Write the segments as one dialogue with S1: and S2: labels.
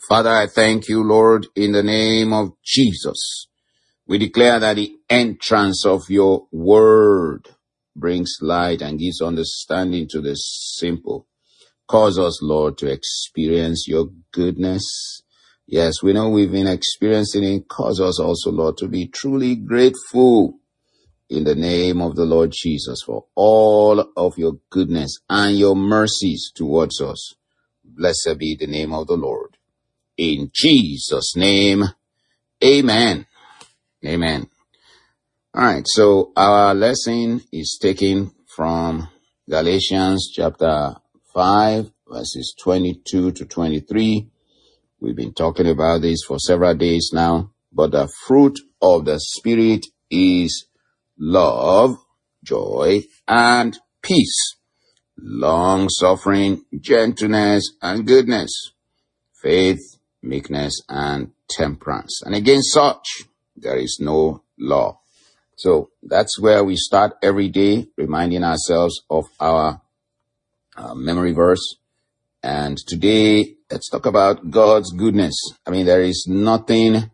S1: Father, I thank you, Lord, in the name of Jesus. We declare that the entrance of your word brings light and gives understanding to the simple. Cause us, Lord, to experience your goodness. Yes, we know we've been experiencing it. Cause us also, Lord, to be truly grateful in the name of the Lord Jesus for all of your goodness and your mercies towards us. Blessed be the name of the Lord. In Jesus' name, amen. Amen. All right, so our lesson is taken from Galatians chapter 5, verses 22 to 23. We've been talking about this for several days now, but the fruit of the Spirit is love, joy, and peace, long-suffering, gentleness, and goodness, faith, meekness, and temperance. And against such, there is no law. So that's where we start every day, reminding ourselves of our memory verse. And today, let's talk about God's goodness. I mean, there is nothing,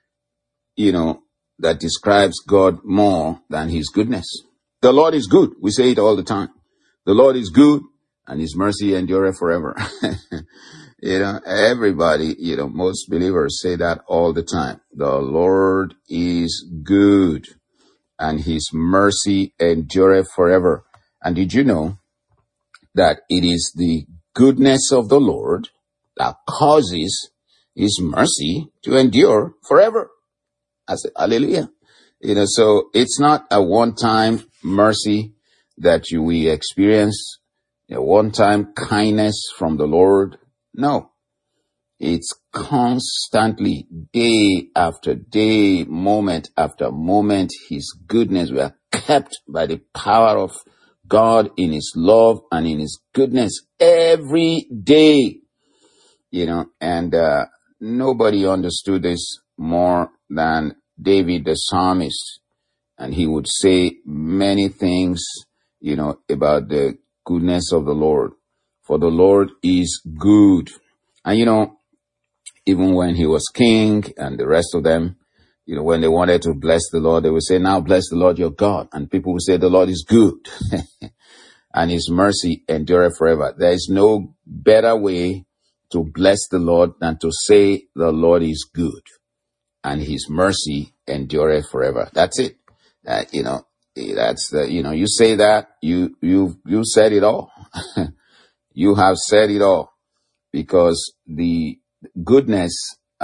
S1: that describes God more than his goodness. The Lord is good. We say it all the time. The Lord is good and his mercy endureth forever. Everybody, most believers say that all the time. The Lord is good and his mercy endureth forever. And did you know that it is the goodness of the Lord that causes his mercy to endure forever? I say, hallelujah. So it's not a one-time mercy that we experience, a one-time kindness from the Lord. No. It's constantly, day after day, moment after moment, his goodness. We are kept by the power of God in his love and in his goodness every day, and nobody understood this more than David the psalmist. And he would say many things, about the goodness of the Lord. For the Lord is good. And even when he was king and the rest of them, when they wanted to bless the Lord, they would say, now bless the Lord your God. And people would say, the Lord is good and his mercy endureth forever. There is no better way to bless the Lord than to say the Lord is good and his mercy endureth forever. That's it. That's you say that, you said it all. You have said it all, because the goodness,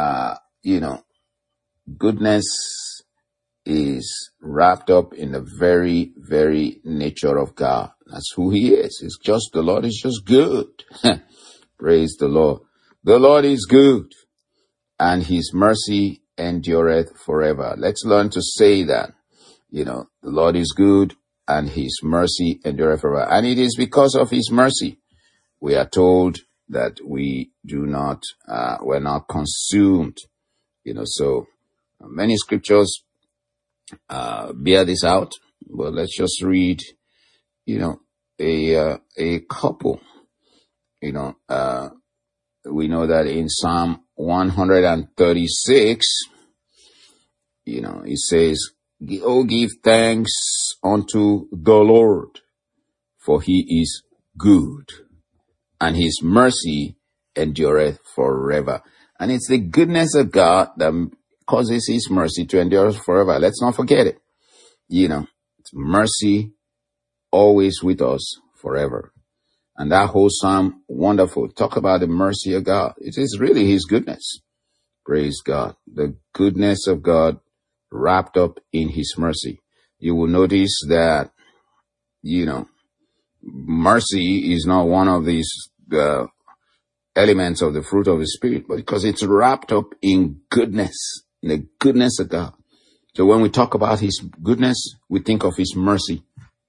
S1: goodness is wrapped up in the very, very nature of God. That's who he is. It's just, the Lord is just good. Praise the Lord. The Lord is good and his mercy endureth forever. Let's learn to say that, the Lord is good and his mercy endureth forever. And it is because of his mercy we are told that we're not consumed. So many scriptures bear this out. But let's just read, a couple. We know that in Psalm 136, it says, "Oh, give thanks unto the Lord, for he is good, and his mercy endureth forever." And it's the goodness of God that causes his mercy to endure forever. Let's not forget it. It's mercy always with us forever. And that whole psalm, wonderful. Talk about the mercy of God. It is really his goodness. Praise God. The goodness of God wrapped up in his mercy. You will notice that, mercy is not one of these elements of the fruit of the Spirit, but because it's wrapped up in goodness, in the goodness of God. So when we talk about his goodness, we think of his mercy.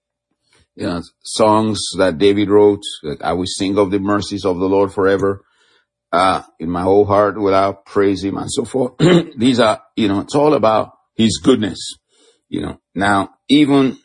S1: Songs that David wrote, like, I will sing of the mercies of the Lord forever. In my whole heart will I praise him, and so forth. These are, it's all about his goodness. Now, even,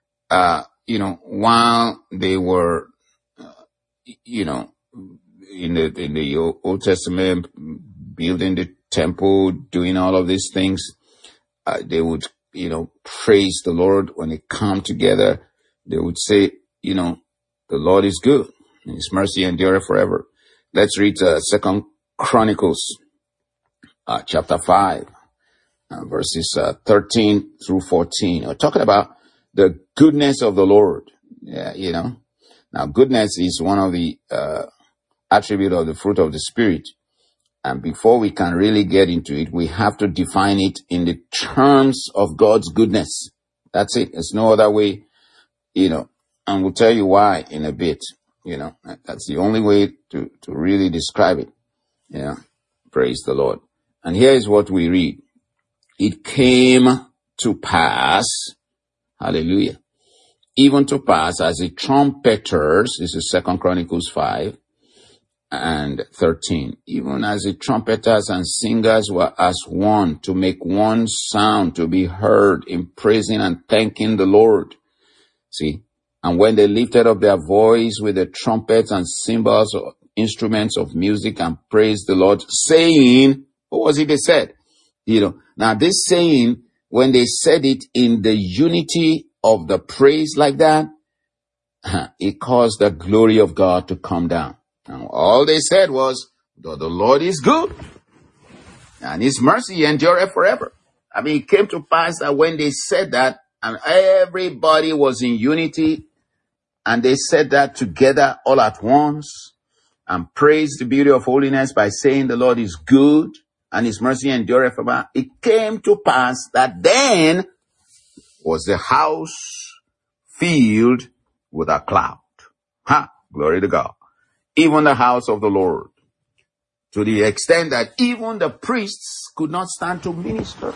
S1: while they were, in the Old Testament, building the temple, doing all of these things, they would, praise the Lord. When they come together, they would say, the Lord is good and his mercy endureth forever. Let's read 2 Chronicles chapter 5, verses 13 through 14. We're talking about the goodness of the Lord. Yeah, Now, goodness is one of the attributes of the fruit of the Spirit. And before we can really get into it, we have to define it in the terms of God's goodness. That's it. There's no other way, and we'll tell you why in a bit. That's the only way to really describe it. Praise the Lord. And here is what we read. It came to pass, hallelujah, even to pass as the trumpeters, this is 2 Chronicles 5 and 13, even as the trumpeters and singers were as one to make one sound to be heard in praising and thanking the Lord. See, and when they lifted up their voice with the trumpets and cymbals or instruments of music and praised the Lord, saying, what was it they said? Now this saying, when they said it in the unity of the praise like that, it caused the glory of God to come down. Now, all they said was, the Lord is good and his mercy endureth forever. It came to pass that when they said that, and everybody was in unity, and they said that together all at once, and praised the beauty of holiness by saying the Lord is good and his mercy endureth forever. It came to pass that then was the house filled with a cloud. Glory to God. Even the house of the Lord, to the extent that even the priests could not stand to minister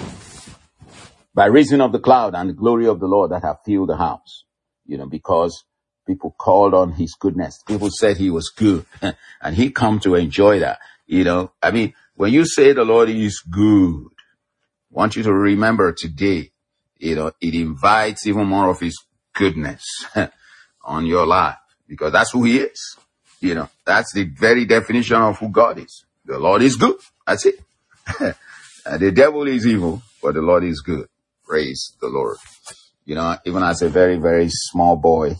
S1: by reason of the cloud and the glory of the Lord that have filled the house, because people called on his goodness. People said he was good and he come to enjoy that. When you say the Lord is good, I want you to remember today, it invites even more of his goodness on your life, because that's who he is. That's the very definition of who God is. The Lord is good. That's it. The devil is evil, but the Lord is good. Praise the Lord. Even as a very, very small boy,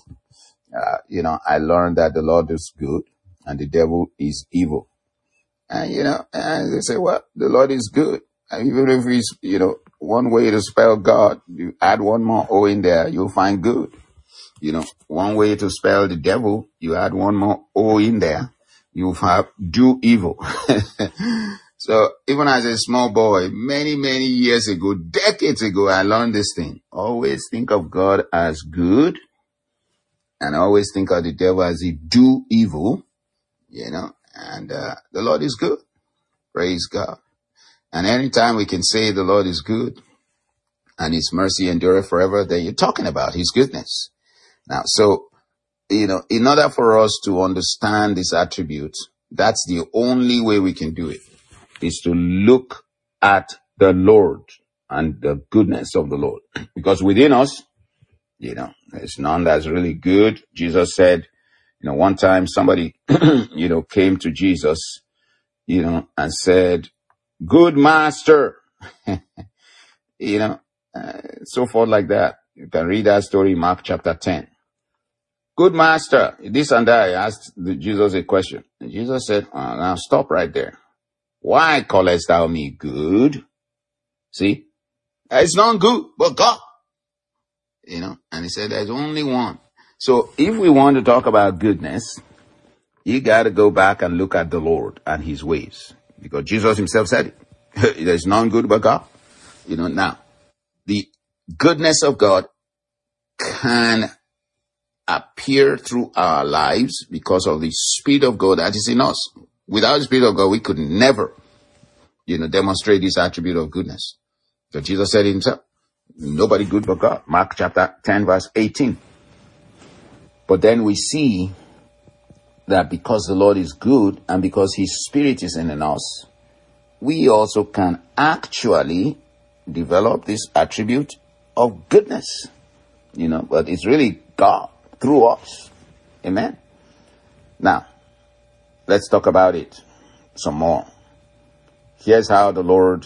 S1: I learned that the Lord is good and the devil is evil. And, and they say, well, the Lord is good. And even if it's, one way to spell God, you add one more O in there, you'll find good. One way to spell the devil, you add one more O in there, you have do evil. So even as a small boy, many, many years ago, decades ago, I learned this thing. Always think of God as good, and always think of the devil as he do evil, and the Lord is good. Praise God. And anytime we can say the Lord is good and his mercy endureth forever, then you're talking about his goodness. Now, so, in order for us to understand this attribute, that's the only way we can do it, is to look at the Lord and the goodness of the Lord. Because within us, there's none that's really good. Jesus said, one time somebody, came to Jesus, and said, good master, so forth like that. You can read that story in Mark chapter 10. Good master, this and that. I asked Jesus a question. And Jesus said, now stop right there. Why callest thou me good? See, it's not good, but God. And he said, there's only one. So if we want to talk about goodness, you got to go back and look at the Lord and his ways. Because Jesus himself said it. There's none good but God. Now, the goodness of God can appear through our lives because of the Spirit of God that is in us. Without the Spirit of God, we could never, demonstrate this attribute of goodness. So Jesus said himself, nobody good but God. Mark chapter 10 verse 18. But then we see that because the Lord is good and because his Spirit is in us, we also can actually develop this attribute of goodness, but it's really God through us. Amen. Now, let's talk about it some more. Here's how the Lord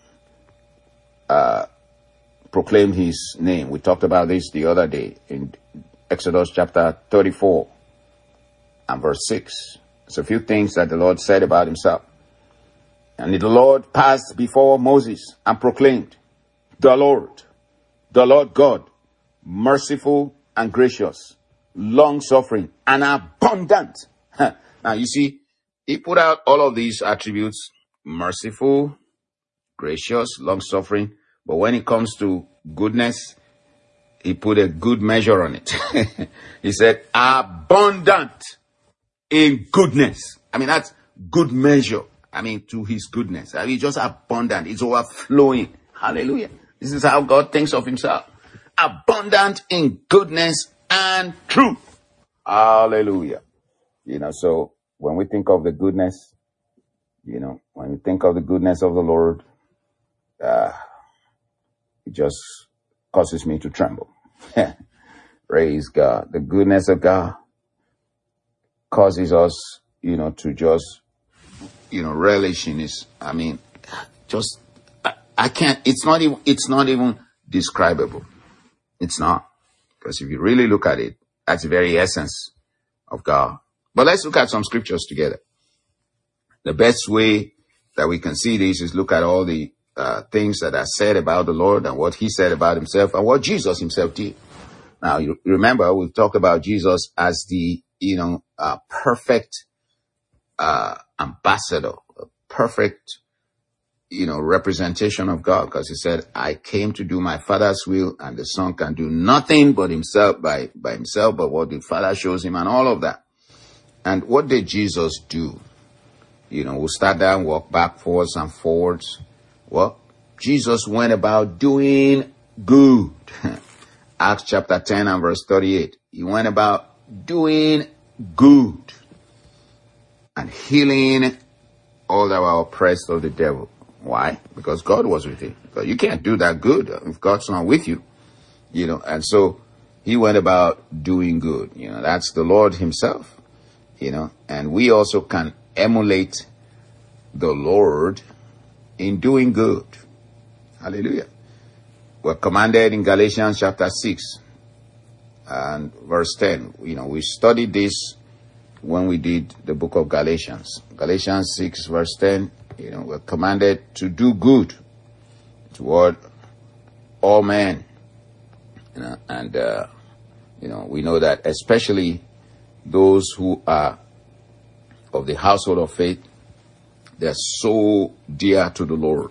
S1: proclaimed his name. We talked about this the other day in Exodus chapter 34 and verse 6. It's a few things that the Lord said about himself. And the Lord passed before Moses and proclaimed, the Lord God, merciful and gracious, long-suffering and abundant. Now you see, he put out all of these attributes: merciful, gracious, long-suffering. But when it comes to goodness, he put a good measure on it. He said, abundant in goodness. I mean, that's good measure. I mean, to his goodness. I mean, just abundant. It's overflowing. Hallelujah. This is how God thinks of himself. Abundant in goodness and truth. Hallelujah. So when we think of the goodness, when we think of the goodness of the Lord, it just causes me to tremble. Praise God. The goodness of God causes us, to just, relish in his, I can't, it's not even describable. It's not. Because if you really look at it, that's the very essence of God. But let's look at some scriptures together. The best way that we can see this is look at all the things that are said about the Lord and what he said about himself and what Jesus himself did. Now, you remember, we've talked about Jesus as the, perfect ambassador, a perfect, representation of God, because he said, I came to do my Father's will, and the Son can do nothing but himself by himself, but what the Father shows him and all of that. And what did Jesus do? We'll start there and walk backwards and forwards. Well, Jesus went about doing good. Acts chapter 10 and verse 38. He went about doing good and healing all that were oppressed of the devil. Why? Because God was with him. Because you can't do that good if God's not with you. And so he went about doing good. That's the Lord himself. And we also can emulate the Lord in doing good. Hallelujah. We're commanded in Galatians chapter 6 and verse 10. We studied this when we did the book of Galatians. Galatians 6 verse 10, we're commanded to do good toward all men. And we know that especially those who are of the household of faith, they're so dear to the Lord.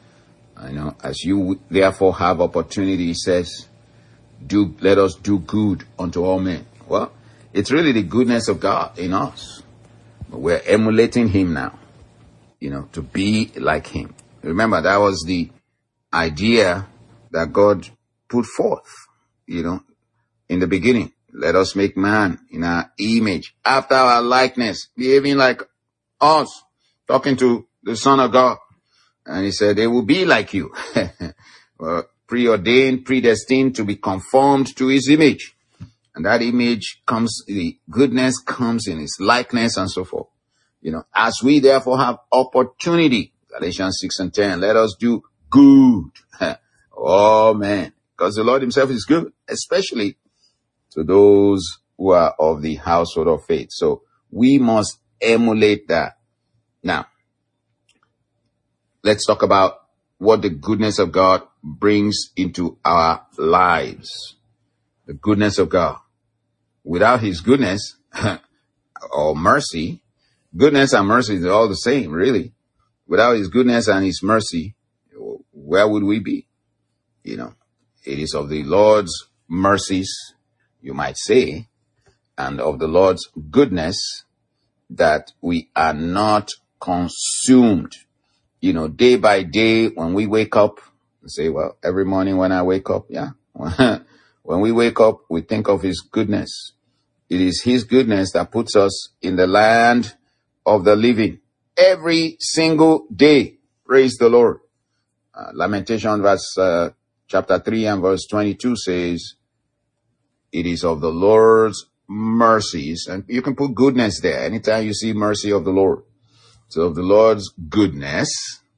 S1: As you therefore have opportunity, he says, let us do good unto all men. Well, it's really the goodness of God in us. But we're emulating him now, to be like him. Remember, that was the idea that God put forth, in the beginning. Let us make man in our image, after our likeness, behaving like us, talking to the Son of God. And he said, they will be like you. Preordained, predestined to be conformed to his image. And that image comes, the goodness comes in his likeness and so forth. As we therefore have opportunity, Galatians 6 and 10, let us do good. Oh man, because the Lord himself is good, especially to those who are of the household of faith. So we must emulate that. Now, let's talk about what the goodness of God brings into our lives. The goodness of God. Without his goodness or mercy, goodness and mercy are all the same, really. Without his goodness and his mercy, where would we be? It is of the Lord's mercies, you might say, and of the Lord's goodness that we are not consumed. Day by day, when we wake up, we say, well, every morning when I wake up, yeah. When we wake up, we think of his goodness. It is his goodness that puts us in the land of the living every single day. Praise the Lord. Lamentation chapter 3 and verse 22 says, it is of the Lord's mercies. And you can put goodness there. Anytime you see mercy of the Lord. So of the Lord's goodness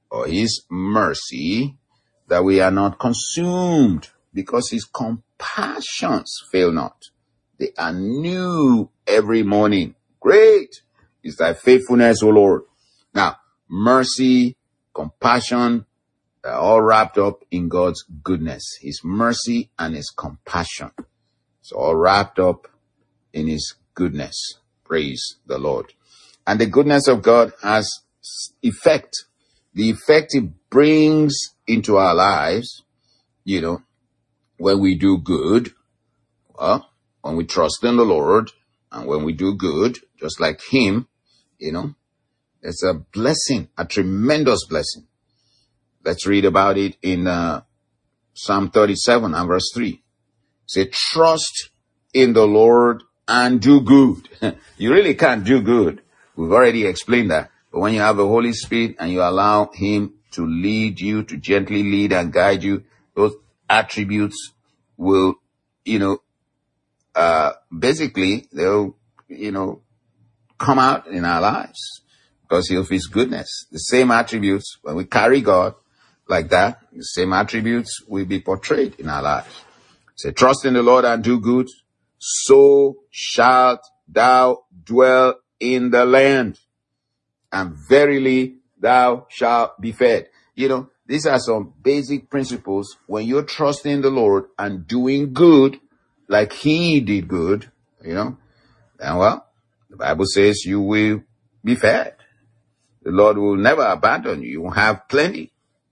S1: or his mercy, that we are not consumed, because his compassions fail not. They are new every morning. Great is thy faithfulness, O Lord. Now, mercy, compassion, they're all wrapped up in God's goodness. His mercy and his compassion. It's all wrapped up in his goodness. Praise the Lord. And the goodness of God has effect. The effect it brings into our lives, when we do good, when we trust in the Lord, and when we do good, just like him, it's a blessing, a tremendous blessing. Let's read about it in Psalm 37 and verse 3. Say, trust in the Lord and do good. You really can't do good. We've already explained that. But when you have the Holy Spirit and you allow him to lead you, to gently lead and guide you, those attributes will, basically they'll, come out in our lives because of his goodness. The same attributes, when we carry God like that, the same attributes will be portrayed in our lives. Say, trust in the Lord and do good, so shalt thou dwell in the land, and verily thou shalt be fed. These are some basic principles. When you're trusting the Lord and doing good, like he did good, then the Bible says you will be fed. The Lord will never abandon you. You will have plenty,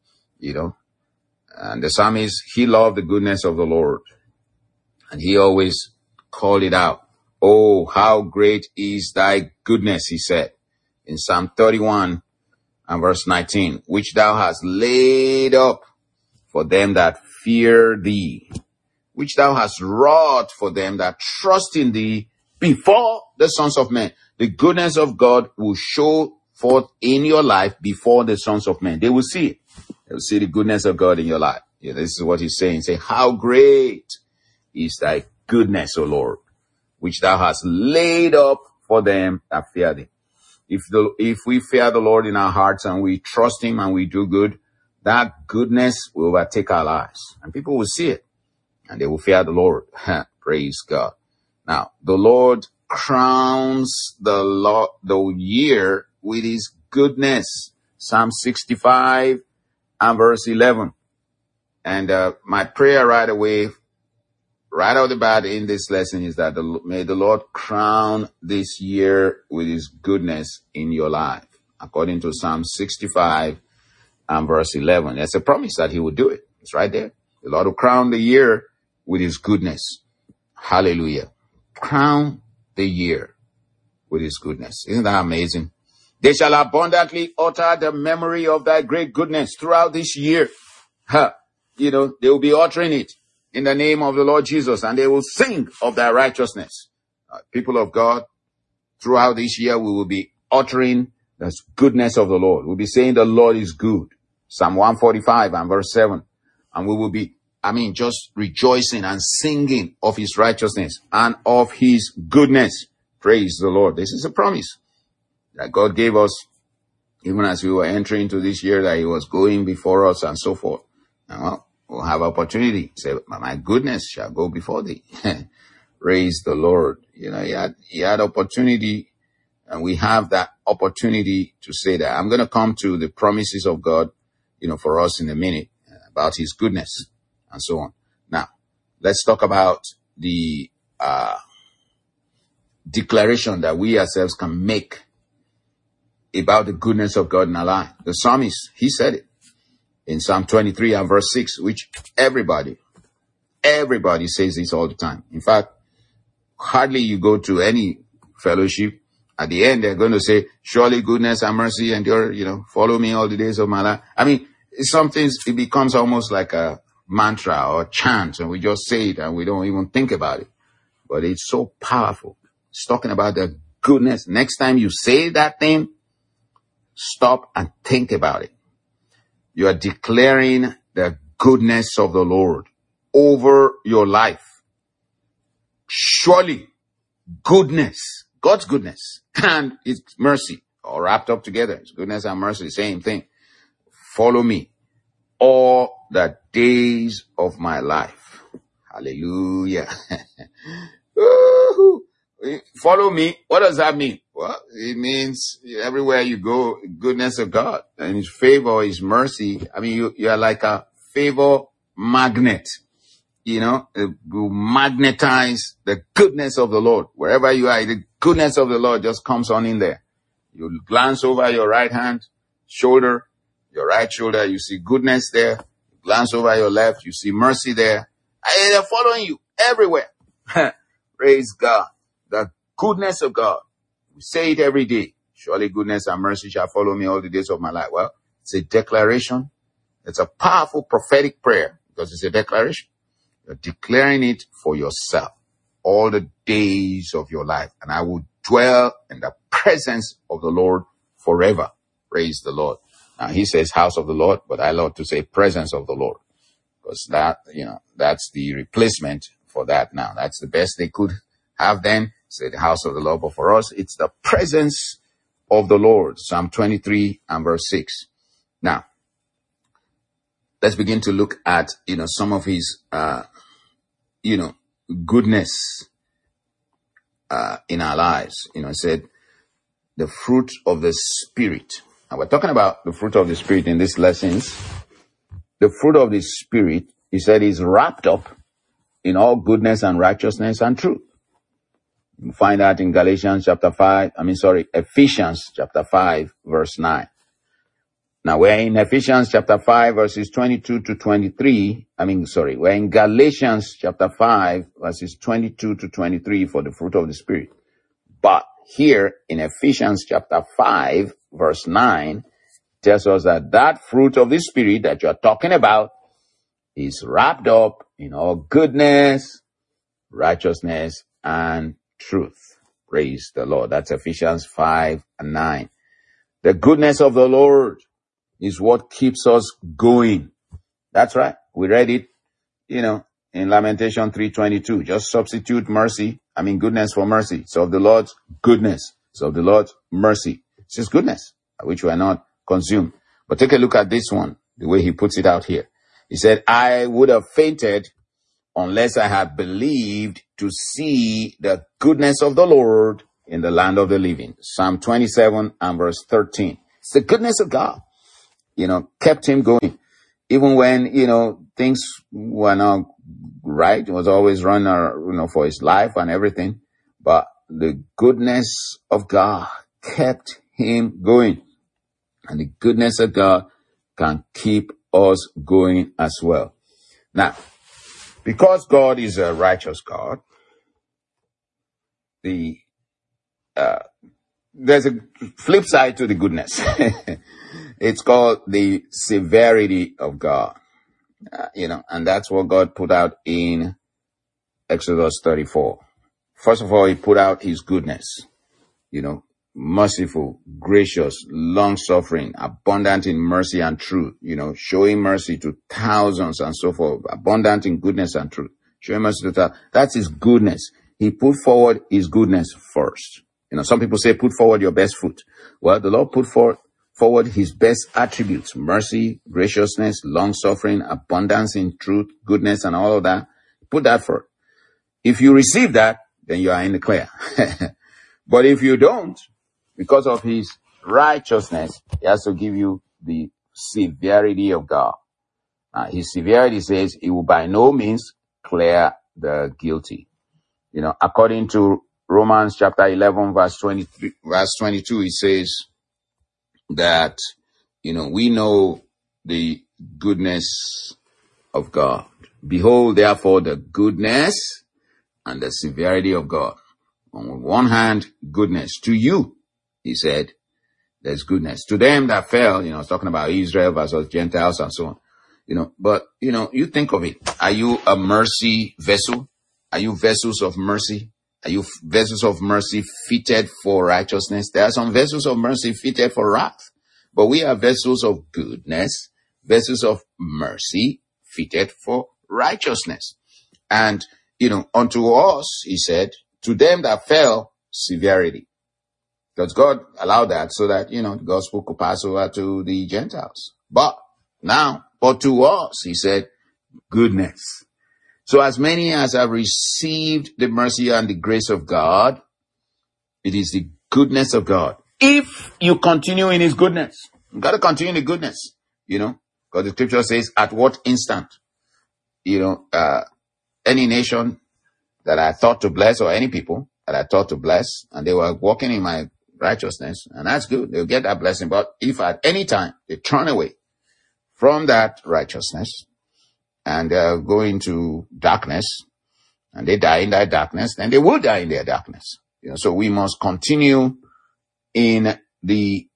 S1: And the psalmist, he loved the goodness of the Lord. And he always called it out. Oh, how great is thy goodness, he said in Psalm 31 and verse 19, which thou hast laid up for them that fear thee, which thou hast wrought for them that trust in thee before the sons of men. The goodness of God will show forth in your life before the sons of men. They will see it. They will see the goodness of God in your life. This is what he's saying. Say, how great is thy goodness, O Lord, which thou hast laid up for them that fear thee. If we fear the Lord in our hearts and we trust him and we do good, that goodness will overtake our lives. And people will see it and they will fear the Lord. Praise God. Now, the Lord crowns the year with his goodness. Psalm 65 and verse 11. And my prayer right out the bat in this lesson is that may the Lord crown this year with his goodness in your life. According to Psalm 65 and verse 11. That's a promise that he will do it. It's right there. The Lord will crown the year with his goodness. Hallelujah. Crown the year with his goodness. Isn't that amazing? They shall abundantly utter the memory of thy great goodness throughout this year. They will be uttering it in the name of the Lord Jesus, and they will sing of thy righteousness. People of God, throughout this year, we will be uttering the goodness of the Lord. We'll be saying the Lord is good. Psalm 145 and verse 7. And we will be, just rejoicing and singing of his righteousness and of his goodness. Praise the Lord. This is a promise that God gave us, even as we were entering into this year, that he was going before us and so forth. We'll have opportunity. Say, my goodness shall go before thee. Praise the Lord. He had opportunity, and we have that opportunity to say that. I'm going to come to the promises of God, for us in a minute about his goodness and so on. Now, let's talk about the declaration that we ourselves can make about the goodness of God in our life. The psalmist, he said it in Psalm 23 and verse 6, which everybody says this all the time. In fact, hardly you go to any fellowship, at the end they're going to say, surely goodness and mercy endure, follow me all the days of my life. It becomes almost like a mantra or chant, and we just say it and we don't even think about it. But it's so powerful. It's talking about the goodness. Next time you say that thing, stop and think about it. You are declaring the goodness of the Lord over your life. Surely goodness, God's goodness and his mercy, all wrapped up together. His goodness and mercy, same thing. follow me all the days of my life. Hallelujah. Woo-hoo. Follow me. What does that mean? Well, it means everywhere you go, goodness of God and his favor, his mercy. I mean, you are like a favor magnet. You know, you magnetize the goodness of the Lord. Wherever you are, the goodness of the Lord just comes on in there. You glance over your right hand shoulder, your right shoulder, you see goodness there. You glance over your left, you see mercy there. And they're following you everywhere. Praise God. The goodness of God. We say it every day. Surely goodness and mercy shall follow me all the days of my life. Well, it's a declaration. It's a powerful prophetic prayer because it's a declaration. You're declaring it for yourself all the days of your life. And I will dwell in the presence of the Lord forever. Praise the Lord. Now he says house of the Lord, but I love to say presence of the Lord. Because that, that's the replacement for that now. That's the best they could have then. Say the house of the Lord. But for us, it's the presence of the Lord. Psalm 23 and verse 6. Now, let's begin to look at, some of his, goodness, in our lives. It said the fruit of the Spirit. Now we're talking about the fruit of the Spirit in these lessons. The fruit of the Spirit, he said, is wrapped up in all goodness and righteousness and truth. You find that in Ephesians chapter 5, verse 9. Now we're in Ephesians chapter 5, verses 22 to 23. We're in Galatians chapter 5, verses 22 to 23 for the fruit of the Spirit. But here in Ephesians chapter 5, verse 9, tells us that fruit of the Spirit that you're talking about is wrapped up in all goodness, righteousness, and truth. Praise the Lord. That's Ephesians 5 and 9. The goodness of the Lord is what keeps us going. That's right. We read it, in Lamentation 3:22. Just substitute goodness for mercy. So of the Lord's goodness. So of the Lord's mercy. It's his goodness, which we are not consumed. But take a look at this one, the way he puts it out here. He said, I would have fainted unless I had believed to see the goodness of the Lord in the land of the living. Psalm 27 and verse 13. It's the goodness of God, kept him going. Even when, things were not right. It was always running, for his life and everything. But the goodness of God kept him going. And the goodness of God can keep us going as well. Now, because God is a righteous God, there's a flip side to the goodness. It's called the severity of God. And that's what God put out in Exodus 34. First of all, he put out his goodness, merciful, gracious, long-suffering, abundant in mercy and truth, showing mercy to thousands and so forth, abundant in goodness and truth, showing mercy to thousands. That's his goodness. He put forward his goodness first. Some people say, put forward your best foot. Well, the Lord put forward his best attributes, mercy, graciousness, long-suffering, abundance in truth, goodness, and all of that. Put that forward. If you receive that, then you are in the clear. But if you don't, because of his righteousness, he has to give you the severity of God. His severity says he will by no means clear the guilty. According to Romans chapter 11, verse 22, he says that, we know the goodness of God. Behold, therefore, the goodness and the severity of God. On one hand, goodness to you, he said, there's goodness. To them that fell, it's talking about Israel versus Gentiles and so on. But, you think of it. Are you a mercy vessel? Are you vessels of mercy? Are you vessels of mercy fitted for righteousness? There are some vessels of mercy fitted for wrath. But we are vessels of goodness, vessels of mercy fitted for righteousness. And, unto us, he said, to them that fell, severity. Because God allowed that so that, the gospel could pass over to the Gentiles. But Now, but to us, he said, goodness. So as many as have received the mercy and the grace of God, it is the goodness of God. If you continue in his goodness, you got to continue in the goodness, because the scripture says, at what instant, any nation that I thought to bless, or any people that I thought to bless, and they were walking in my righteousness, and that's good. They'll get that blessing. But if at any time they turn away from that righteousness and go into darkness, and they die in that darkness, then they will die in their darkness. So we must continue in the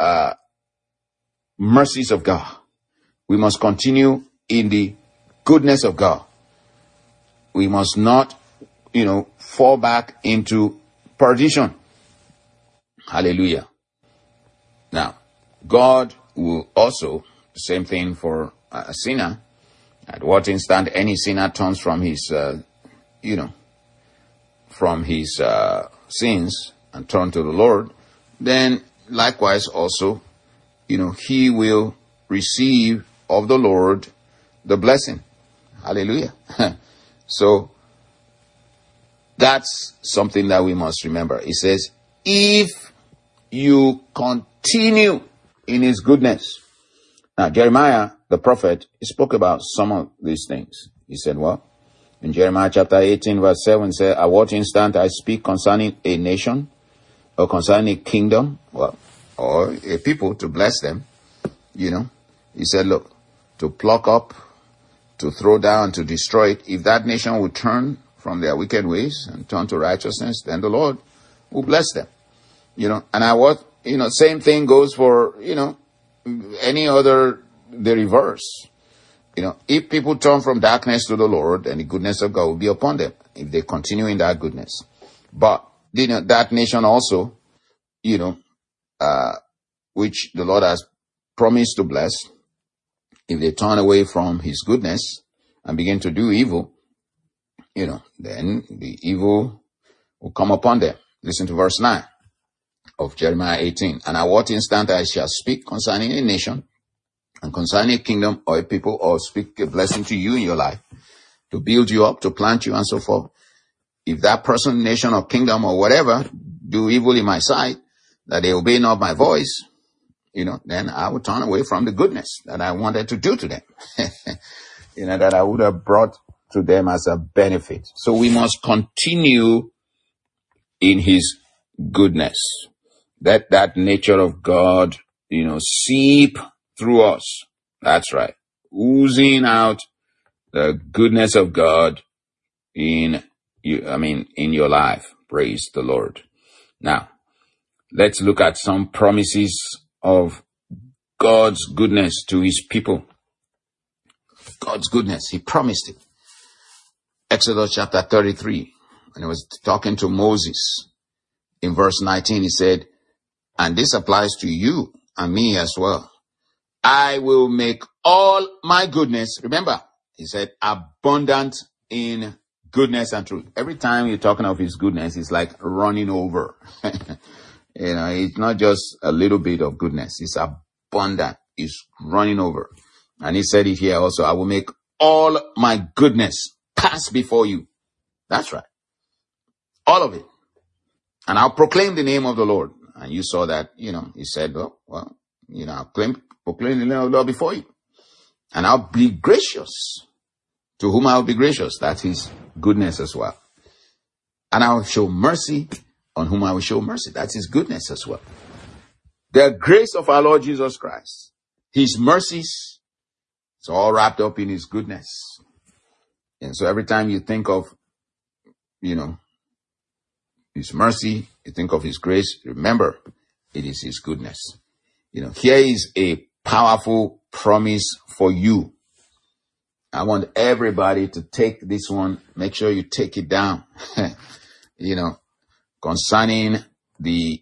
S1: mercies of God. We must continue in the goodness of God. We must not, fall back into perdition. Hallelujah. Now, God will also, the same thing for a sinner. At what instant any sinner turns from his, sins and turn to the Lord, then likewise also, he will receive of the Lord the blessing. Hallelujah. So that's something that we must remember. It says, if you continue in his goodness. Now, Jeremiah, the prophet, he spoke about some of these things. He said, well, in Jeremiah chapter 18, verse 7, said, at what instant I speak concerning a nation or concerning a kingdom, or a people, to bless them, he said, look, to pluck up, to throw down, to destroy it. If that nation would turn from their wicked ways and turn to righteousness, then the Lord will bless them. And same thing goes for, any other, the reverse. If people turn from darkness to the Lord, then the goodness of God will be upon them if they continue in that goodness. But, that nation also, which the Lord has promised to bless, if they turn away from his goodness and begin to do evil, then the evil will come upon them. Listen to verse 9 of Jeremiah 18. And at what instant I shall speak concerning a nation and concerning a kingdom or a people, or speak a blessing to you in your life, to build you up, to plant you, and so forth. If that person, nation, or kingdom, or whatever, do evil in my sight, that they obey not my voice, then I will turn away from the goodness that I wanted to do to them, that I would have brought to them as a benefit. So we must continue in his goodness. That nature of God, seep through us. That's right. Oozing out the goodness of God in your life. Praise the Lord. Now, let's look at some promises of God's goodness to his people. God's goodness, he promised it. Exodus chapter 33, when he was talking to Moses, in verse 19, he said, and this applies to you and me as well, I will make all my goodness, remember, he said, abundant in goodness and truth. Every time you're talking of his goodness, it's like running over. It's not just a little bit of goodness. It's abundant. It's running over. And he said it here also, I will make all my goodness pass before you. That's right. All of it. And I'll proclaim the name of the Lord. And you saw that, he said, I'll proclaim the name of the Lord before you. And I'll be gracious. To whom I'll be gracious. That's his goodness as well. And I'll show mercy on whom I will show mercy. That's his goodness as well. The grace of our Lord Jesus Christ, his mercies, it's all wrapped up in his goodness. And so every time you think of, his mercy, you think of his grace, remember, it is his goodness. Here is a powerful promise for you. I want everybody to take this one. Make sure you take it down. Concerning the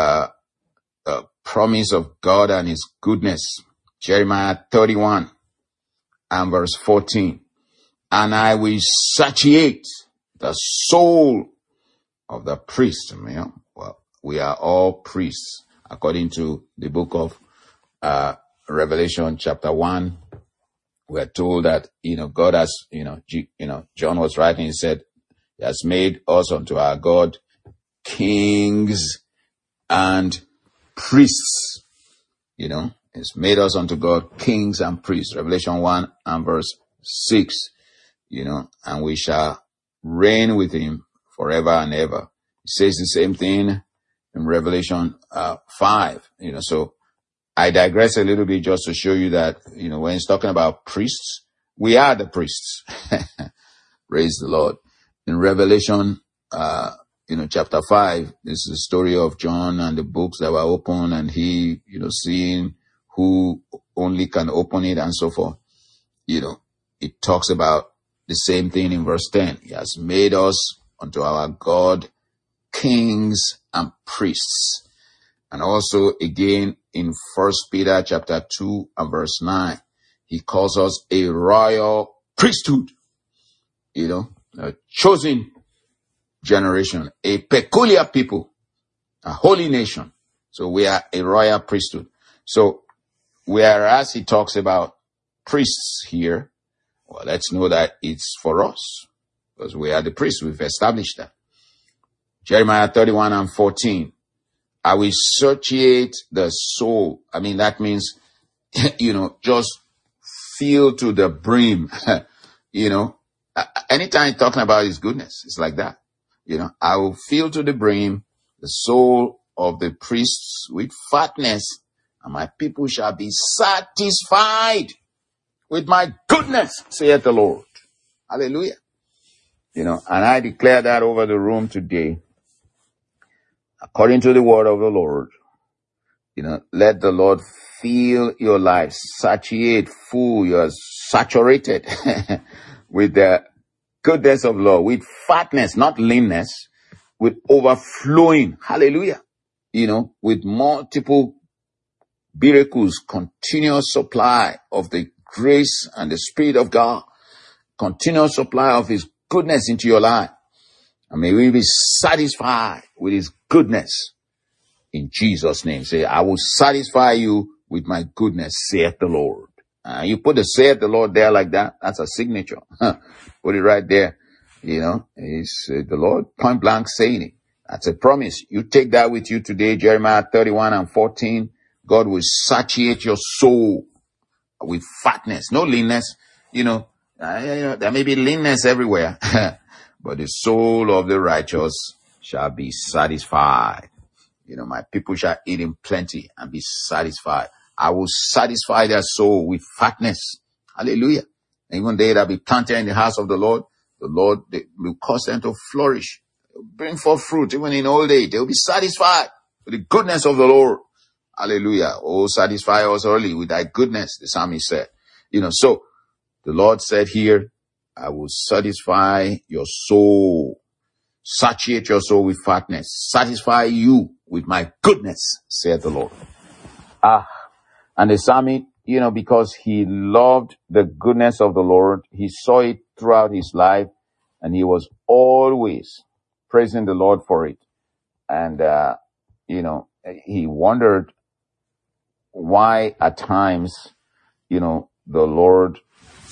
S1: promise of God and his goodness. Jeremiah 31 and verse 14. And I will satiate the soul of the priest. We are all priests according to the book of Revelation chapter 1, we're told that, God has, John was writing, he said, he has made us unto our God kings and priests. He's made us unto God kings and priests. Revelation 1 and verse 6, and we shall reign with him forever and ever. It says the same thing in Revelation 5, so I digress a little bit just to show you that, when it's talking about priests, we are the priests. Praise the Lord. In Revelation, chapter 5, this is the story of John and the books that were opened, and he, seeing who only can open it and so forth. It talks about the same thing in verse 10. He has made us unto our God kings and priests. And also again in 1 Peter chapter 2 and verse 9, he calls us a royal priesthood, a chosen generation, a peculiar people, a holy nation. So we are a royal priesthood. So whereas he talks about priests here, well, let's know that it's for us because we are the priests. We've established that. Jeremiah 31 and 14. I will satiate the soul. I mean, that means, just fill to the brim. Anytime talking about his goodness, it's like that. I will fill to the brim the soul of the priests with fatness, and my people shall be satisfied with my goodness, saith the Lord. Hallelujah. And I declare that over the room today. According to the word of the Lord, let the Lord fill your life, satiate, full, you're saturated with the goodness of the Lord, with fatness, not leanness, with overflowing, hallelujah, with multiple miracles, continuous supply of the grace and the Spirit of God, continuous supply of his goodness into your life. And may we be satisfied with his goodness in Jesus' name. Say, I will satisfy you with my goodness, saith the Lord. You put the saith the Lord there like that. That's a signature. Put it right there. It's the Lord point blank saying it. That's a promise. You take that with you today. Jeremiah 31 and 14. God will satiate your soul with fatness, no leanness. There may be leanness everywhere. But the soul of the righteous shall be satisfied. My people shall eat in plenty and be satisfied. I will satisfy their soul with fatness. Hallelujah. Even they that be planted in the house of the Lord will cause them to flourish. Bring forth fruit. Even in old age, they will be satisfied with the goodness of the Lord. Hallelujah. Oh, satisfy us early with thy goodness, the psalmist said. So the Lord said here, I will satisfy your soul, satiate your soul with fatness, satisfy you with my goodness, saith the Lord. And the psalmist, because he loved the goodness of the Lord, he saw it throughout his life, and he was always praising the Lord for it. And, he wondered why at times, the Lord's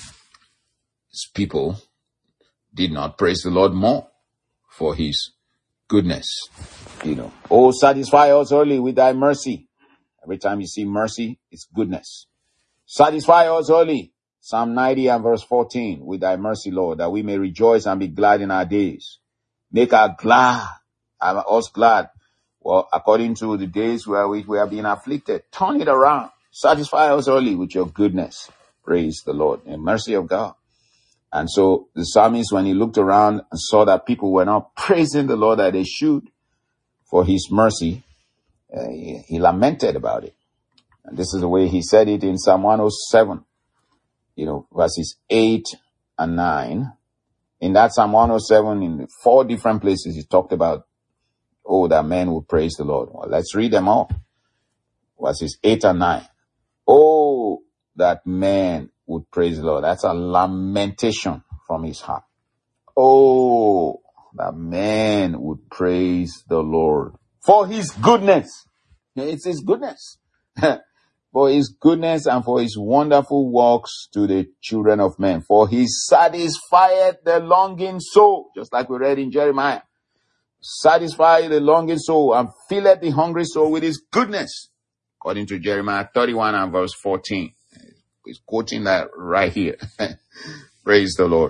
S1: people did not praise the Lord more for his goodness. Oh, satisfy us early with thy mercy. Every time you see mercy, it's goodness. Satisfy us early. Psalm 90 and verse 14, with thy mercy, Lord, that we may rejoice and be glad in our days. Make us glad. Well, according to the days where we are being afflicted, turn it around. Satisfy us early with your goodness. Praise the Lord. In mercy of God. And so the psalmist, when he looked around and saw that people were not praising the Lord that they should for his mercy, he lamented about it. And this is the way he said it in Psalm 107, verses 8 and 9. In that Psalm 107, in 4 different places, he talked about, that men will praise the Lord. Well, let's read them all. Verses 8 and 9. Oh, that man would praise the Lord. That's a lamentation from his heart. Oh, that man would praise the Lord for his goodness. It's his goodness. But for his goodness and for his wonderful works to the children of men. For he satisfied the longing soul, just like we read in Jeremiah. Satisfy the longing soul and filleth the hungry soul with his goodness. According to Jeremiah 31 and verse 14. He's quoting that right here. Praise the Lord.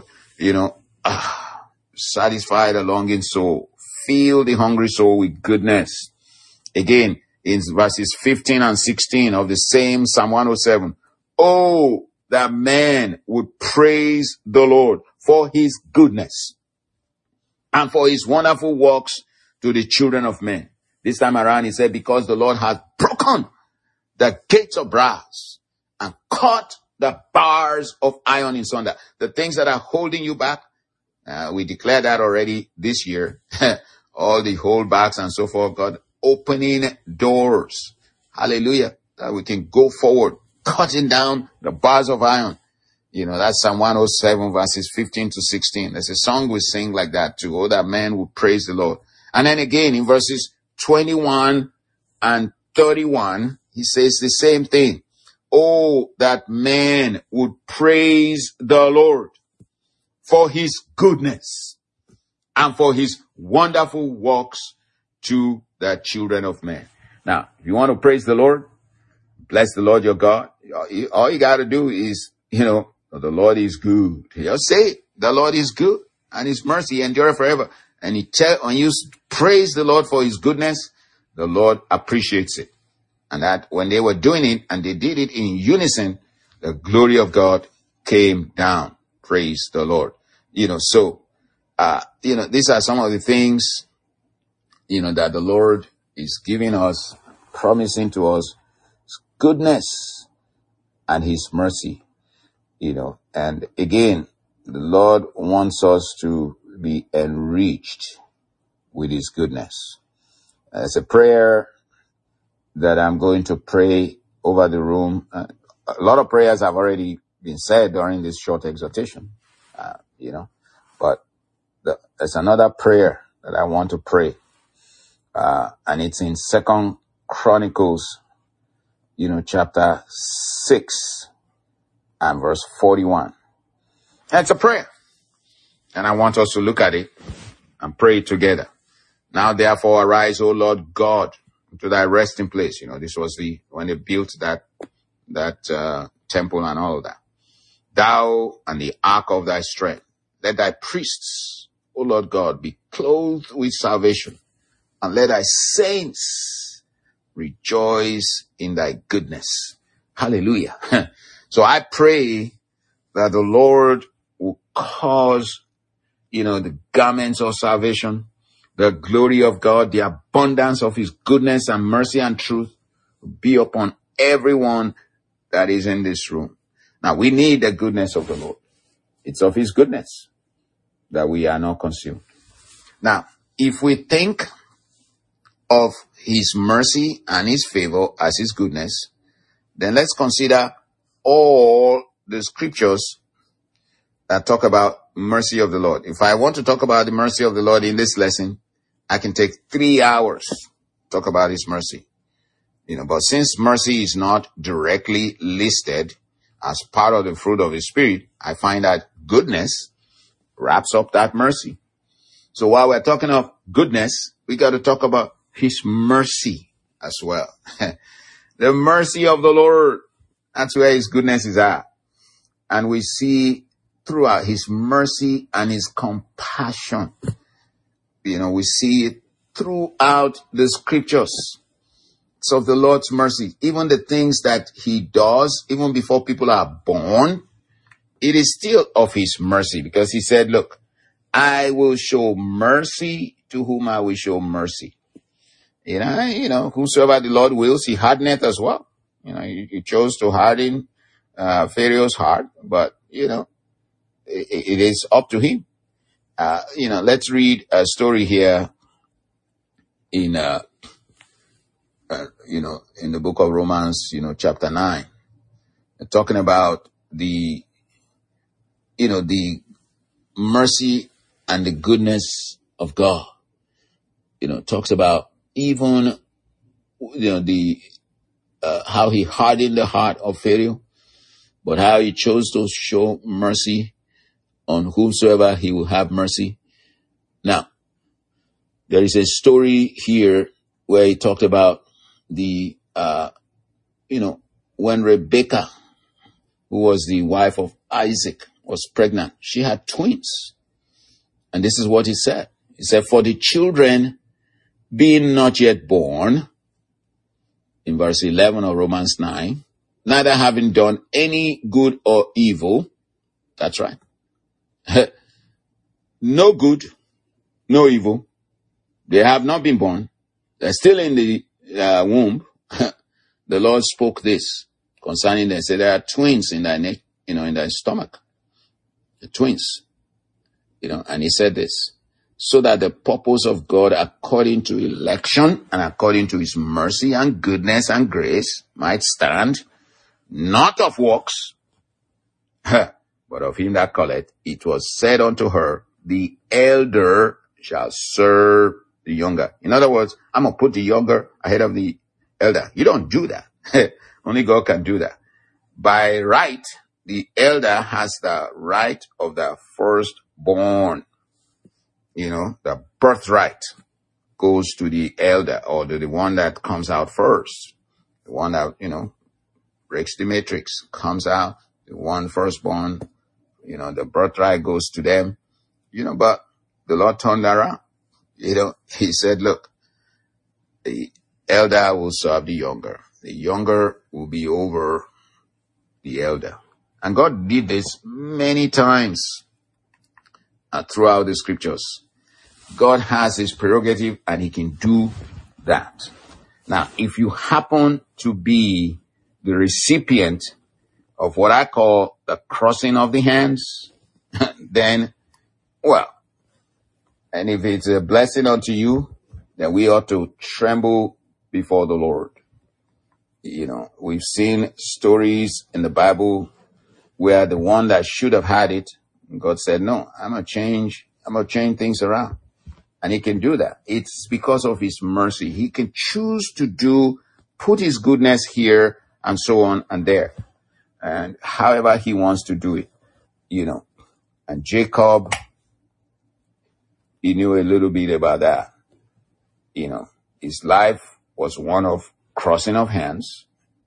S1: Satisfy the longing soul. Fill the hungry soul with goodness. Again, in verses 15 and 16 of the same Psalm 107. Oh, that man would praise the Lord for his goodness and for his wonderful works to the children of men. This time around, he said, because the Lord has broken the gates of brass and cut the bars of iron in sunder. The things that are holding you back, we declared that already this year. All the holdbacks and so forth, God opening doors. Hallelujah. That we can go forward, cutting down the bars of iron. That's Psalm 107 verses 15 to 16. There's a song we sing like that too. Oh, that man will praise the Lord. And then again in verses 21 and 31, he says the same thing. Oh, that man would praise the Lord for his goodness and for his wonderful works to the children of men. Now, if you want to praise the Lord, bless the Lord your God. All you got to do is, the Lord is good. Just say, the Lord is good and his mercy endureth forever. And when you praise the Lord for his goodness, the Lord appreciates it. And that when they were doing it and they did it in unison, the glory of God came down. Praise the Lord. These are some of the things, that the Lord is giving us, promising to us goodness and his mercy, and again, the Lord wants us to be enriched with his goodness. It's a prayer that I'm going to pray over the room. A lot of prayers have already been said during this short exhortation, but there's another prayer that I want to pray. And it's in 2 Chronicles, chapter 6 and verse 41. And it's a prayer. And I want us to look at it and pray together. Now therefore arise, O Lord God, to thy resting place. This was when they built that temple and all of that. Thou and the ark of thy strength. Let thy priests, O Lord God, be clothed with salvation. And let thy saints rejoice in thy goodness. Hallelujah. So I pray that the Lord will cause, the garments of salvation, the glory of God, the abundance of his goodness and mercy and truth be upon everyone that is in this room. Now we need the goodness of the Lord. It's of his goodness that we are not consumed. Now, if we think of his mercy and his favor as his goodness, then let's consider all the scriptures that talk about mercy of the Lord. If I want to talk about the mercy of the Lord in this lesson, I can take 3 hours to talk about his mercy. But since mercy is not directly listed as part of the fruit of the Spirit, I find that goodness wraps up that mercy. So while we're talking of goodness, we got to talk about his mercy as well. The mercy of the Lord, that's where his goodness is at. And we see throughout his mercy and his compassion. We see it throughout the scriptures. It's of the Lord's mercy. Even the things that he does, even before people are born, it is still of his mercy. Because he said, look, I will show mercy to whom I will show mercy. Whosoever the Lord wills, he hardeneth as well. He chose to harden Pharaoh's heart, but, it is up to him. Let's read a story here in the book of Romans, chapter 9, talking about the mercy and the goodness of God. Talks about even, the how he hardened the heart of Pharaoh, but how he chose to show mercy on whomsoever he will have mercy. Now, there is a story here where he talked about the, when Rebekah, who was the wife of Isaac, was pregnant, she had twins. And this is what he said. He said, for the children being not yet born, in verse 11 of Romans 9, neither having done any good or evil, that's right, no good, no evil, they have not been born, they're still in the womb. The Lord spoke this concerning them. Said there are twins in thy neck, in thy stomach. The twins. And he said this, so that the purpose of God according to election and according to his mercy and goodness and grace might stand, not of works, but of him that calleth. It was said unto her, the elder shall serve the younger. In other words, I'm going to put the younger ahead of the elder. You don't do that. Only God can do that. By right, the elder has the right of the firstborn. The birthright goes to the elder, or to the one that comes out first. The one that, breaks the matrix, comes out, the one firstborn, the birthright goes to them. But the Lord turned around. He said, look, the elder will serve the younger. The younger will be over the elder. And God did this many times throughout the scriptures. God has his prerogative and he can do that. Now, if you happen to be the recipient of what I call the crossing of the hands, then, and if it's a blessing unto you, then we ought to tremble before the Lord. We've seen stories in the Bible where the one that should have had it, God said, no, I'm going to change things around. And he can do that. It's because of his mercy. He can choose to put his goodness here and so on and there. And however he wants to do it, And Jacob, he knew a little bit about that. His life was one of crossing of hands,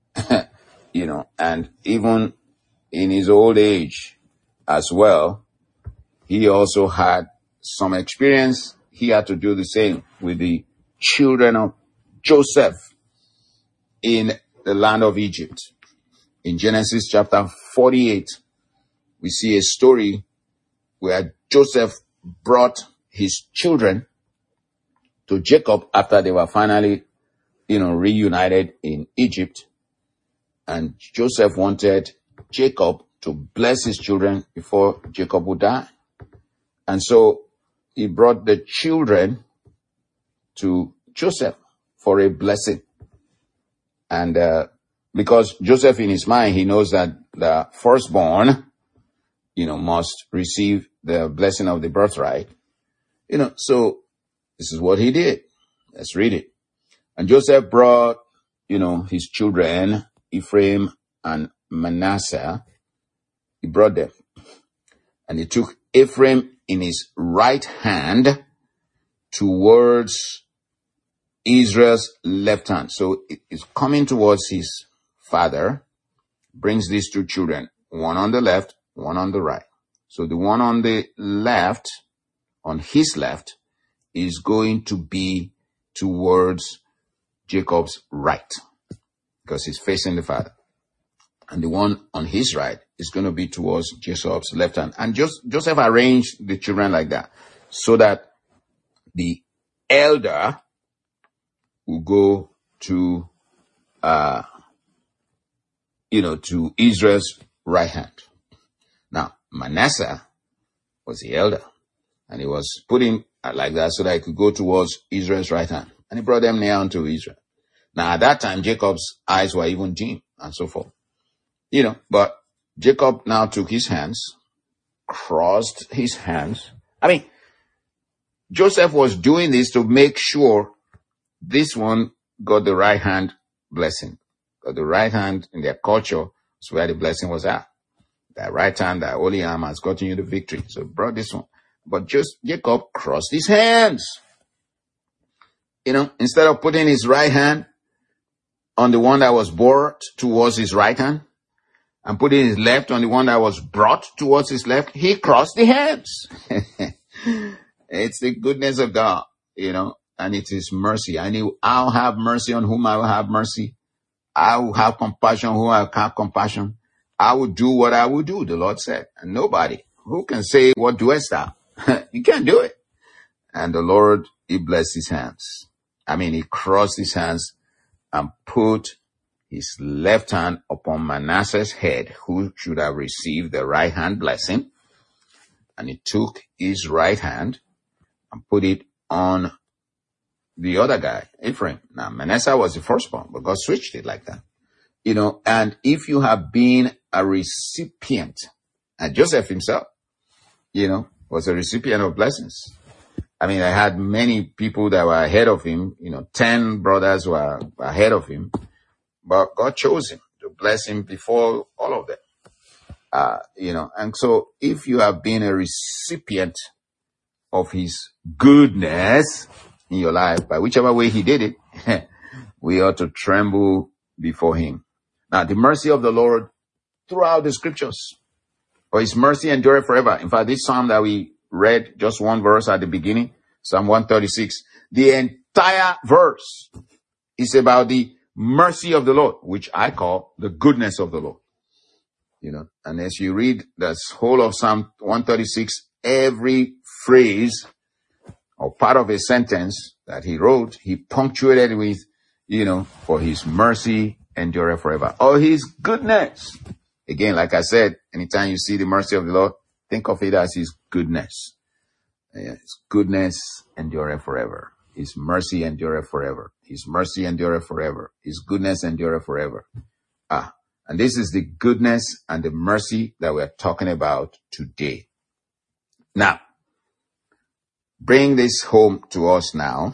S1: and even in his old age as well, he also had some experience. He had to do the same with the children of Joseph in the land of Egypt. In Genesis chapter 48, we see a story where Joseph brought his children to Jacob after they were finally, reunited in Egypt. And Joseph wanted Jacob to bless his children before Jacob would die. And so he brought the children to Joseph for a blessing. And because Joseph in his mind, he knows that the firstborn, must receive the blessing of the birthright. So this is what he did. Let's read it. And Joseph brought, his children, Ephraim and Manasseh. He brought them. And he took Ephraim in his right hand towards Israel's left hand. So it's coming towards his father, brings these two children, one on the left, one on the right. So the one on the left, on his left, is going to be towards Jacob's right, because he's facing the father. And the one on his right is going to be towards Jacob's left hand. And Joseph arranged the children like that, so that the elder will go to, to Israel's right hand. Now, Manasseh was the elder, and he was put him like that so that he could go towards Israel's right hand. And he brought them near unto Israel. Now, at that time, Jacob's eyes were even dim and so forth. But Jacob now took his hands, crossed his hands. Joseph was doing this to make sure this one got the right hand blessing. Because the right hand in their culture is where the blessing was at. That right hand, that holy arm has gotten you the victory. So brought this one. But just Jacob crossed his hands. Instead of putting his right hand on the one that was brought towards his right hand and putting his left on the one that was brought towards his left, he crossed the hands. It's the goodness of God, and it is mercy. I'll have mercy on whom I will have mercy. I will have compassion on whom I will have compassion. I will do what I will do, the Lord said. And nobody who can say, what doest thou? You can't do it. And the Lord, he blessed his hands. He crossed his hands and put his left hand upon Manasseh's head, who should have received the right hand blessing. And he took his right hand and put it on the other guy, Ephraim. Now, Manasseh was the firstborn, but God switched it like that. And if you have been a recipient, and Joseph himself, was a recipient of blessings. I had many people that were ahead of him, 10 brothers were ahead of him, but God chose him to bless him before all of them. And so if you have been a recipient of his goodness in your life, by whichever way he did it, we ought to tremble before him. Now, the mercy of the Lord throughout the scriptures, for his mercy endureth forever. In fact, this psalm that we read, just one verse at the beginning, Psalm 136, the entire verse is about the mercy of the Lord, which I call the goodness of the Lord. And as you read the whole of Psalm 136, every phrase or part of a sentence that he wrote, he punctuated with, for his mercy endureth forever. Or his goodness. Again, like I said, anytime you see the mercy of the Lord, think of it as his goodness. His goodness endureth forever. His mercy endureth forever. His mercy endureth forever. His goodness endureth forever. And this is the goodness and the mercy that we're talking about today. Now, bring this home to us now.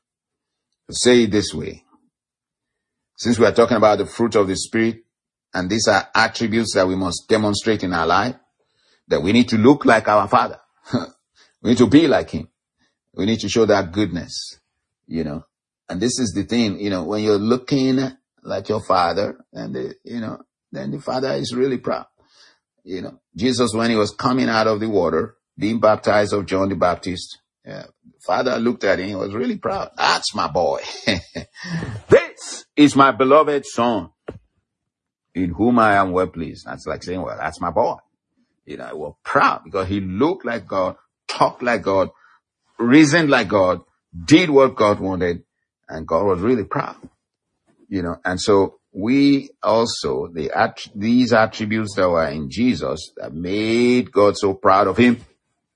S1: Say it this way. Since we are talking about the fruit of the Spirit, and these are attributes that we must demonstrate in our life, that we need to look like our Father. We need to be like him. We need to show that goodness, And this is the thing, when you're looking like your Father, and then the Father is really proud. Jesus, when he was coming out of the water, being baptized of John the Baptist, the Father looked at him, he was really proud. That's my boy. This is my beloved Son, in whom I am well pleased. That's like saying, well, that's my boy. He was proud because he looked like God, talked like God, reasoned like God, did what God wanted, and God was really proud. And so we also, these attributes that were in Jesus that made God so proud of him,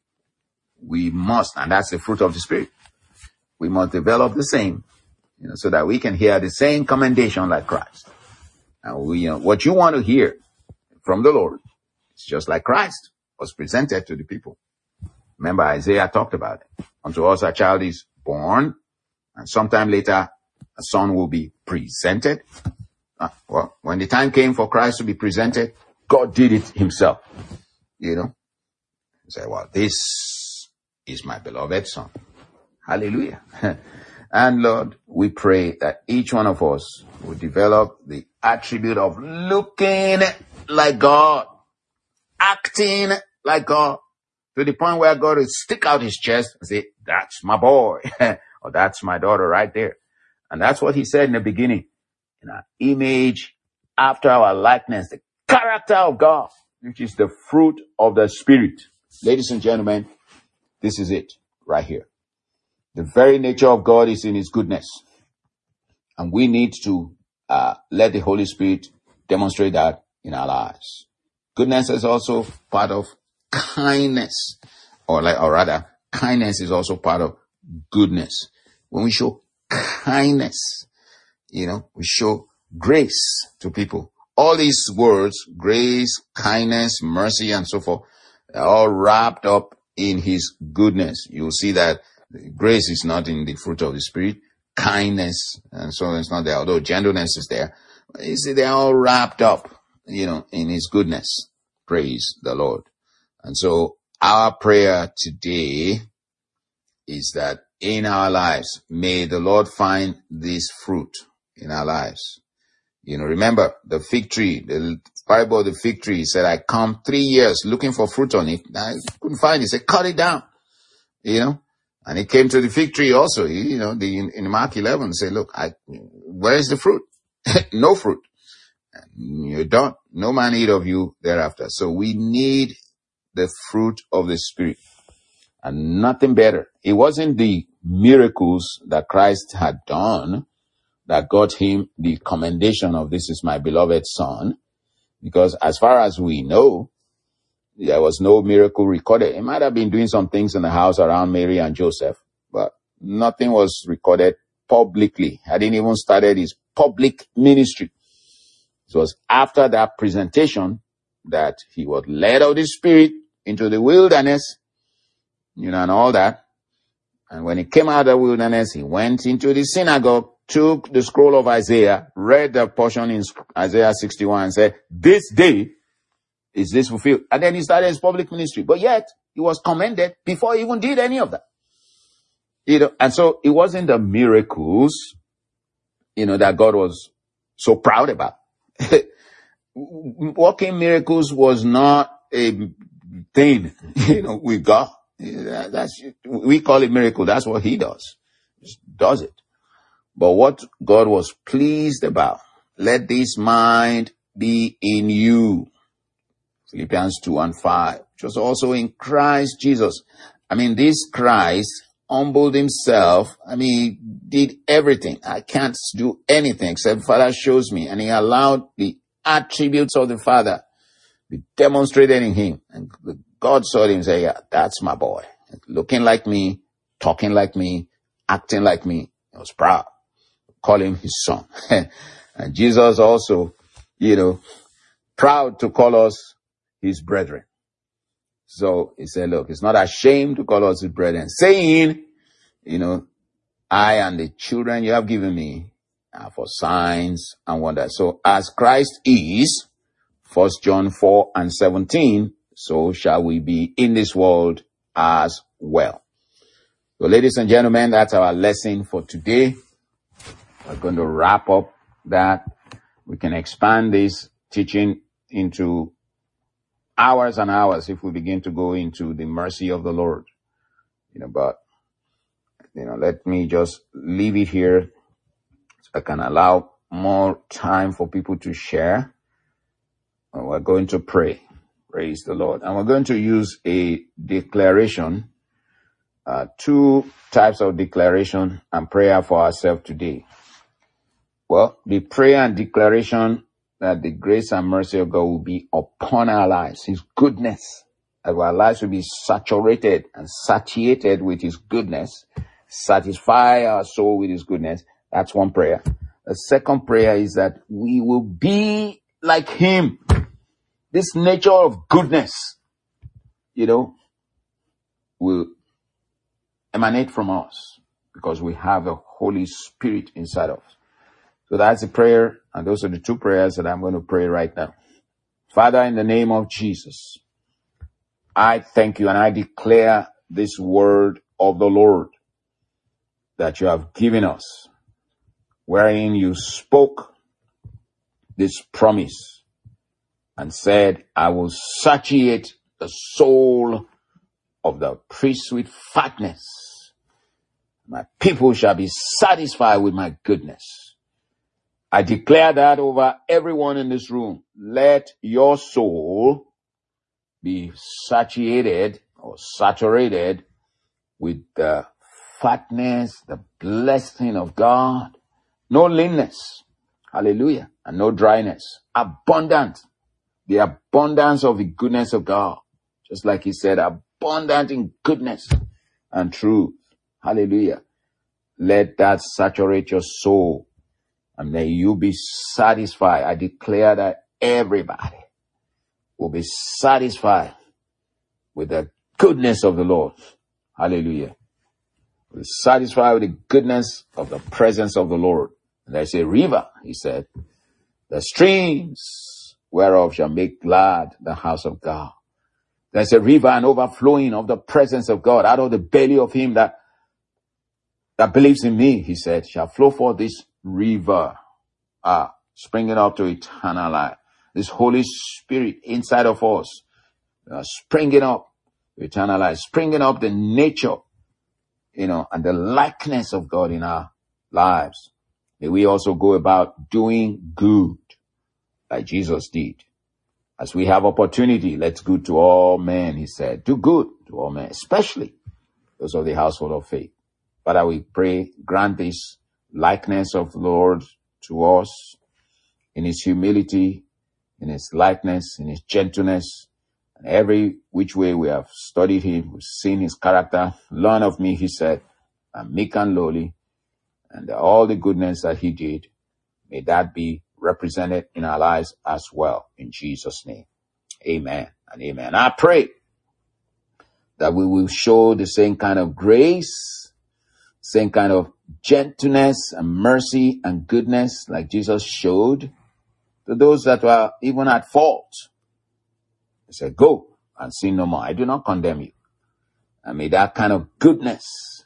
S1: we must, and that's the fruit of the Spirit, we must develop the same, so that we can hear the same commendation like Christ. And what you want to hear from the Lord is just like Christ was presented to the people. Remember, Isaiah talked about it. Unto us a child is born, and sometime later a son will be presented. Well, when the time came for Christ to be presented, God did it himself. He said, well, this is my beloved Son. Hallelujah. And Lord, we pray that each one of us will develop the attribute of looking like God, acting like God, to the point where God will stick out his chest and say, that's my boy, or that's my daughter right there. And that's what he said in the beginning. In our image, after our likeness, the character of God, which is the fruit of the Spirit. Ladies and gentlemen, this is it right here. The very nature of God is in his goodness. And we need to let the Holy Spirit demonstrate that in our lives. Goodness is also part of kindness, or rather, kindness is also part of goodness. When we show kindness, we show grace to people. All these words, grace, kindness, mercy, and so forth, are all wrapped up in his goodness. You'll see that grace is not in the fruit of the Spirit. Kindness and so on is not there, although gentleness is there. You see, they're all wrapped up, in his goodness. Praise the Lord. And so our prayer today is that in our lives, may the Lord find this fruit in our lives. Remember the fig tree, the parable of the fig tree. He said, I come 3 years looking for fruit on it. I couldn't find it. He said, cut it down, And he came to the fig tree also, in Mark 11, say, look, where's the fruit? No fruit. You're done. No man eat of you thereafter. So we need the fruit of the Spirit and nothing better. It wasn't the miracles that Christ had done that got him the commendation of this is my beloved son, because as far as we know, there was no miracle recorded. He might have been doing some things in the house around Mary and Joseph, but nothing was recorded publicly. Hadn't even started his public ministry. It was after that presentation that he was led of the Spirit into the wilderness, and all that. And when he came out of the wilderness, he went into the synagogue, took the scroll of Isaiah, read the portion in Isaiah 61 and said, this day is this fulfilled. And then he started his public ministry. But yet, he was commended before he even did any of that. And so it wasn't the miracles, that God was so proud about. Working miracles was not a thing, with God. We call it miracle. That's what he does. Just does it. But what God was pleased about, let this mind be in you. Philippians 2:5, which was also in Christ Jesus. This Christ humbled himself. He did everything. I can't do anything except Father shows me. And he allowed the attributes of the Father be demonstrated in him. And God saw him and said, yeah, that's my boy. Looking like me, talking like me, acting like me. He was proud. Call him his son. And Jesus also, proud to call us his brethren. So he said, look, he's not ashamed to call us his brethren, saying, I and the children you have given me are for signs and wonders. So as Christ is, 1 John 4:17, so shall we be in this world as well. So ladies and gentlemen, that's our lesson for today. We're going to wrap up that. We can expand this teaching into hours and hours if we begin to go into the mercy of the Lord. But let me just leave it here so I can allow more time for people to share. And we're going to pray. Praise the Lord. And we're going to use a declaration, two types of declaration and prayer for ourselves today. Well, the prayer and declaration that the grace and mercy of God will be upon our lives, his goodness, that our lives will be saturated and satiated with his goodness, satisfy our soul with his goodness. That's one prayer. The second prayer is that we will be like him. This nature of goodness, will emanate from us because we have the Holy Spirit inside of us. So that's the prayer, and those are the two prayers that I'm going to pray right now. Father, in the name of Jesus, I thank you and I declare this word of the Lord that you have given us, wherein you spoke this promise and said, I will satiate the soul of the priest with fatness. My people shall be satisfied with my goodness. I declare that over everyone in this room. Let your soul be satiated or saturated with the fatness, the blessing of God. No leanness. Hallelujah. And no dryness. Abundant. The abundance of the goodness of God. Just like he said, abundant in goodness and truth. Hallelujah. Let that saturate your soul. And may you be satisfied. I declare that everybody will be satisfied with the goodness of the Lord. Hallelujah. Will be satisfied with the goodness of the presence of the Lord. And there's a river, he said, The streams whereof shall make glad the house of God. There's a river and overflowing of the presence of God out of the belly of him that believes in me, he said, shall flow forth this river, springing up to eternal life. This Holy Spirit inside of us, springing up to eternal life, springing up the nature, and the likeness of God in our lives. May we also go about doing good like Jesus did. As we have opportunity, let's good to all men, he said. Do good to all men, especially those of the household of faith. Father, we pray, grant this likeness of the Lord to us in his humility, in his likeness, in his gentleness, and every which way we have studied him, we've seen his character. Learn of me, he said, I'm meek and lowly, and all the goodness that he did, may that be represented in our lives as well. In Jesus' name, amen and amen. I pray that we will show the same kind of grace, same kind of gentleness and mercy and goodness like Jesus showed to those that were even at fault. He said, go and sin no more. I do not condemn you. And may that kind of goodness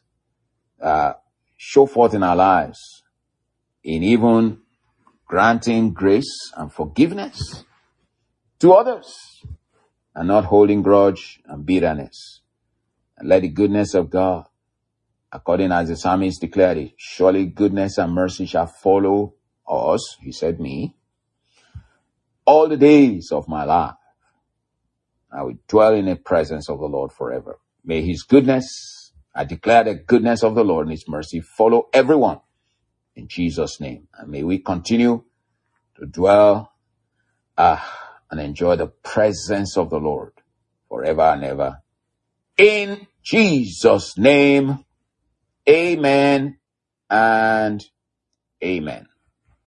S1: show forth in our lives in even granting grace and forgiveness to others and not holding grudge and bitterness. And let the goodness of God, according as the psalmist declared it, surely goodness and mercy shall follow us, he said me, all the days of my life. I will dwell in the presence of the Lord forever. May his goodness, I declare the goodness of the Lord and his mercy follow everyone in Jesus' name. And may we continue to dwell and enjoy the presence of the Lord forever and ever. In Jesus' name, amen and amen.